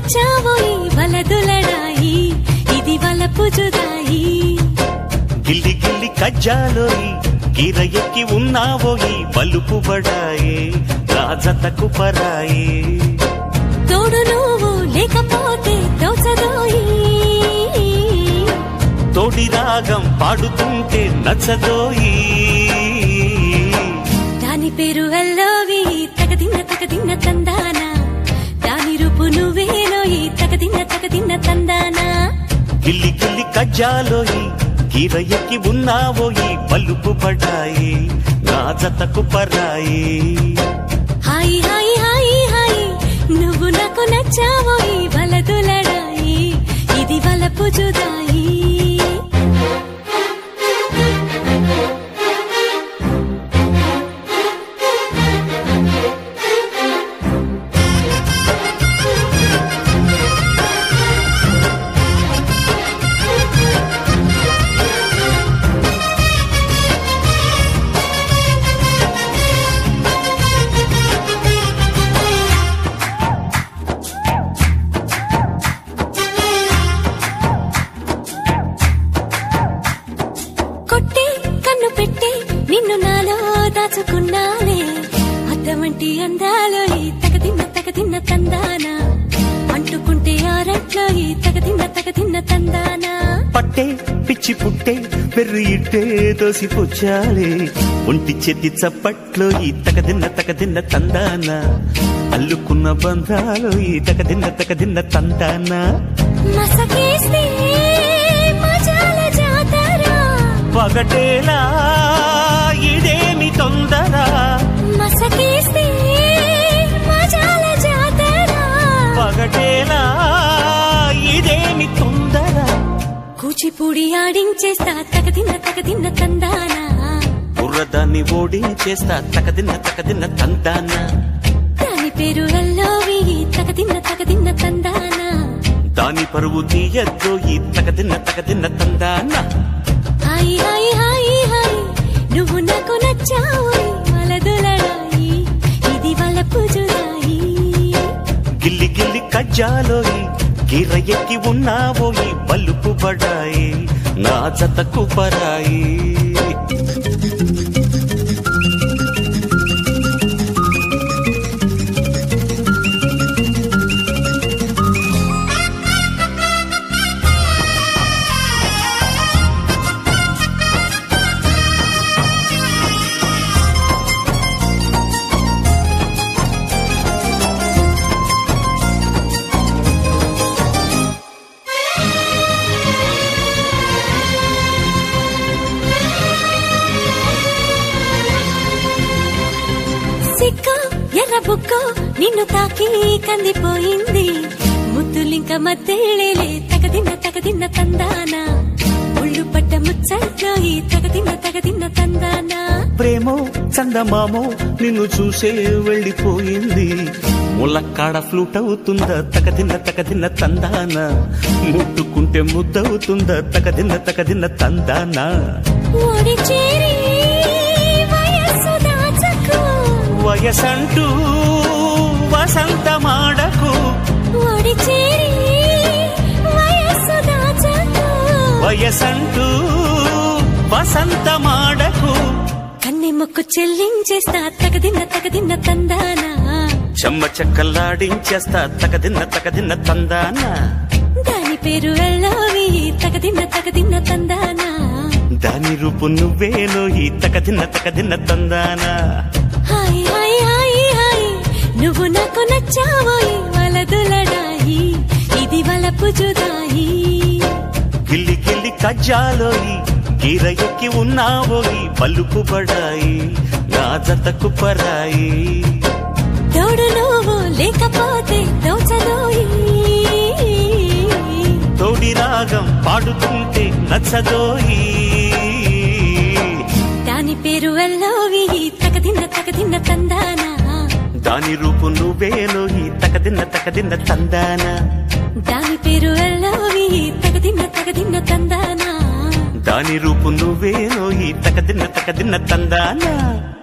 నచ్చావోయి వలదులడాయి ఇది వలపు జుదాయి గిల్లి గిల్లి కజ్జాలోయి గిర ఎక్కి ఉన్నావోయి బలుపు బడాయి రాజతకు పరాయి తోడు నువ్వు లేకపోతే దోచదోయి తోడి రాగం పాడుతుంటే నచ్చదోయి దాని పేరు అల్లోవి తగదిన్న తందాన దాని రూపు నువ్వేనోయి తగదిన్న తందాన గిల్లి గిల్లి కజ్జాలోయి గిర ఎక్కి ఉన్నావోయి బలుపు బడాయి రాజతకు పరాయి హాయి హాయి హాయి హాయి నువ్వు నాకు నచ్చావోయి వలదులడాయి ఇది వలపు జుదాయి కొట్టి కన్ను పెట్టి నిన్ను నాలో దాచుకున్నానే అద్దమంటి అందాలో ఈ తగదిన్న తందాన అంటుకుంటే ఆరట్లో ఈ తగదిన్న తందాన పట్టే పిచ్చి పుట్టే పెర్రి ఇట్టే దోసిపుచ్చాలే ఒంటి చేతి చప్పట్లో ఈ తగదిన్న తందాన అల్లుకున్న బంధాలు ఈ తగదిన్న తందాన మసకేస్తే మజాల జాతర పగటేలా ఇదేమి తొందర మసకేస్తే మజాల జాతర పగటేలా ఇదేమి తొందర కూచిపూడి ఆడించేస్తా తగదిన్న తందాన బుర్రదాన్ని ఓడించేస్తా తగదిన్న తందాన దాని పేరు అల్లోవి తగదిన్న తందాన దాని పరువు తీయద్దో ఈ తగదిన్న తందాన హాయి హాయి హాయి హాయి నువ్వు నాకు నచ్చావోయి వలదులడాయి ఇది వలపు జుదాయి గిల్లి గిల్లి కజ్జాలోయి గిర ఎక్కి ఉన్నావోయి బలుపు బడాయి నా జతకు పరాయి సిక్క ఎర్ర బుక్క నిన్ను తాకి కందిపోయింది ముద్దులింక మద్దెళ్ళేలే తగదిన్న తందాన ఒళ్ళు పట్ట ముచ్చట్లో ఈ తగదిన్న తందాన ప్రేమో చందమామో నిన్ను చూసే వెళ్ళిపోయింది ములక్కాడ ఫ్లూట్ అవుతుందా తగదిన్న తందాన ముట్టుకుంటే ముద్దవుతుందా తగదిన్న తందాన ఓడి చేరి వయస్సు దాచకు వయసంటూ వసంతమాడకు ఓడి చేరి వయస్సు దాచకు వయసంటూ వసంతమాడకు కన్నె మొక్కు చెల్లించేస్తా తగదిన్న తందాన చెమ్మ చెక్కల్లాడించేస్తా తగదిన్న తందాన దాని పేరు అల్లోవి తగదిన్న తందాన దాని రూపు నువ్వేనో ఈ తగదిన్న తందాన హాయి హాయి హాయి హాయి నువ్వు నాకు నచ్చావోయి వలదులడాయి ఇది వలపు జుదాయి గిల్లి గిల్లి కజ్జాలోయి గిర ఎక్కి ఉన్నావోయి బలుపు బడాయి నా జతకు పరాయి తోడు నువ్వు లేకపోతే దోచదోయి తోడి రాగం పాడుతుంటే నచ్చదోయి దాని పేరు అల్లోవి తగదిన్న తందాన దాని రూపు నువ్వేనో ఈ తగదిన్న తందాన దాని పేరు అల్లోవి తగదిన్న తందాన దాని రూపు నువ్వేనో ఈ తగదిన్న తందాన